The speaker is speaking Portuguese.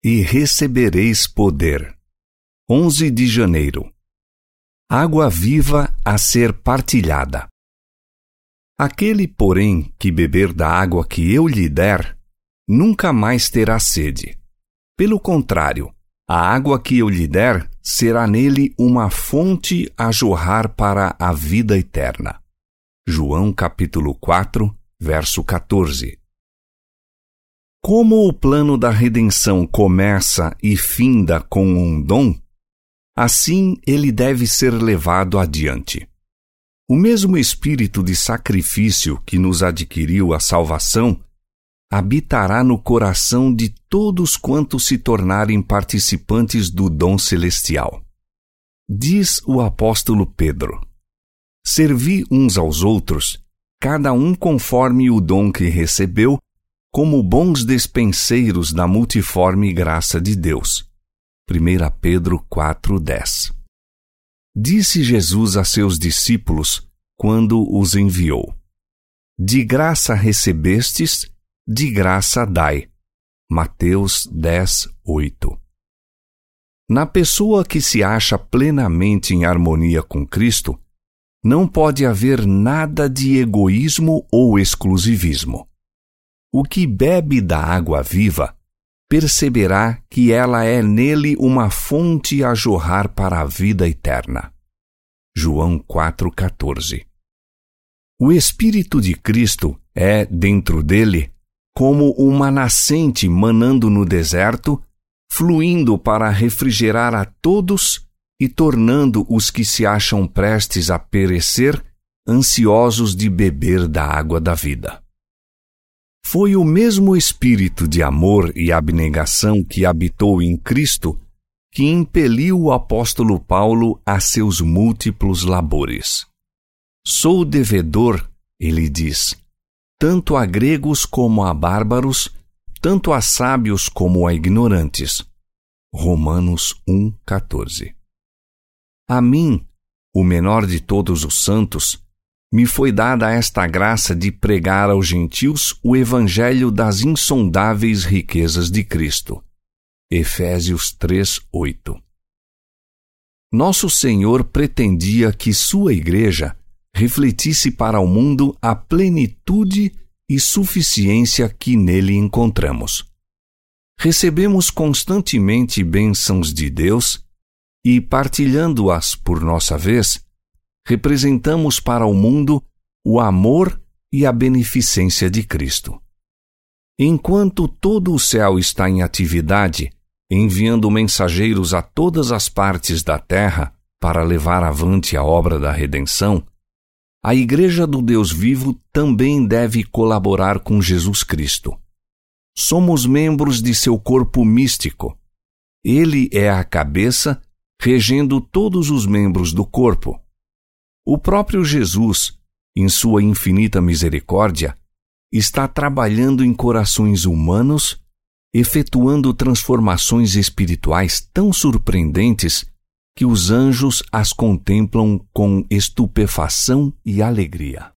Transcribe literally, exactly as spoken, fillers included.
e recebereis poder. onze de janeiro. Água viva a ser partilhada. Aquele, porém, que beber da água que eu lhe der, nunca mais terá sede. Pelo contrário, a água que eu lhe der será nele uma fonte a jorrar para a vida eterna. João capítulo quatro, verso quatorze. Como o plano da redenção começa e finda com um dom, assim ele deve ser levado adiante. O mesmo espírito de sacrifício que nos adquiriu a salvação habitará no coração de todos quantos se tornarem participantes do dom celestial. Diz o apóstolo Pedro: servi uns aos outros, cada um conforme o dom que recebeu, como bons despenseiros da multiforme graça de Deus. primeira Pedro quatro, dez. Disse Jesus a seus discípulos quando os enviou: de graça recebestes, de graça dai. Mateus dez, oito. Na pessoa que se acha plenamente em harmonia com Cristo, não pode haver nada de egoísmo ou exclusivismo. O que bebe da água viva perceberá que ela é nele uma fonte a jorrar para a vida eterna. João quatro, quatorze. O Espírito de Cristo é, dentro dele, como uma nascente manando no deserto, fluindo para refrigerar a todos e tornando os que se acham prestes a perecer ansiosos de beber da água da vida. Foi o mesmo espírito de amor e abnegação que habitou em Cristo que impeliu o apóstolo Paulo a seus múltiplos labores. Sou devedor, ele diz, tanto a gregos como a bárbaros, tanto a sábios como a ignorantes. Romanos um, quatorze. A mim, o menor de todos os santos, me foi dada esta graça de pregar aos gentios o evangelho das insondáveis riquezas de Cristo. Efésios três, oito. Nosso Senhor pretendia que sua igreja refletisse para o mundo a plenitude e suficiência que nele encontramos. Recebemos constantemente bênçãos de Deus e, partilhando-as por nossa vez, representamos para o mundo o amor e a beneficência de Cristo. Enquanto todo o céu está em atividade, enviando mensageiros a todas as partes da terra para levar avante a obra da redenção, a Igreja do Deus vivo também deve colaborar com Jesus Cristo. Somos membros de seu corpo místico. Ele é a cabeça, regendo todos os membros do corpo. O próprio Jesus, em sua infinita misericórdia, está trabalhando em corações humanos, efetuando transformações espirituais tão surpreendentes que os anjos as contemplam com estupefação e alegria.